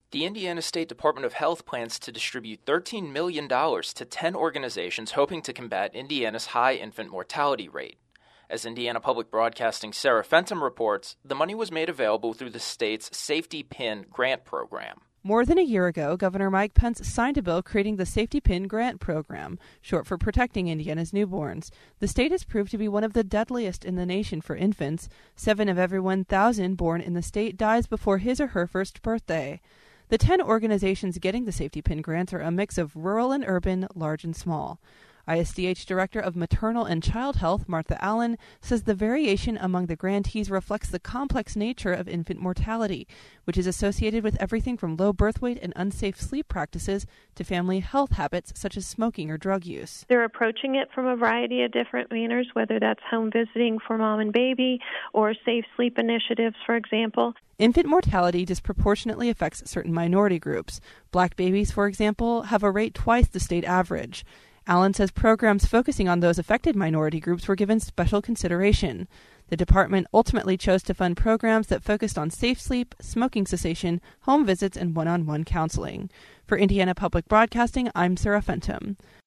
The Indiana State Department of Health plans to distribute $13 million to 10 organizations hoping to combat Indiana's high infant mortality rate. As Indiana Public Broadcasting's Sarah Fenton reports, the money was made available through the state's Safety Pin grant program. More than a year ago, Governor Mike Pence signed a bill creating the Safety Pin Grant Program, short for Protecting Indiana's Newborns. The state has proved to be one of the deadliest in the nation for infants. 7 of every 1,000 born in the state dies before his or her first birthday. The 10 organizations getting the Safety Pin grants are a mix of rural and urban, large and small. ISDH Director of Maternal and Child Health, Martha Allen, says the variation among the grantees reflects the complex nature of infant mortality, which is associated with everything from low birth weight and unsafe sleep practices to family health habits such as smoking or drug use. They're approaching it from a variety of different manners, whether that's home visiting for mom and baby or safe sleep initiatives, for example. Infant mortality disproportionately affects certain minority groups. Black babies, for example, have a rate twice the state average. Allen says programs focusing on those affected minority groups were given special consideration. The department ultimately chose to fund programs that focused on safe sleep, smoking cessation, home visits, and one-on-one counseling. For Indiana Public Broadcasting, I'm Sarah Fenton.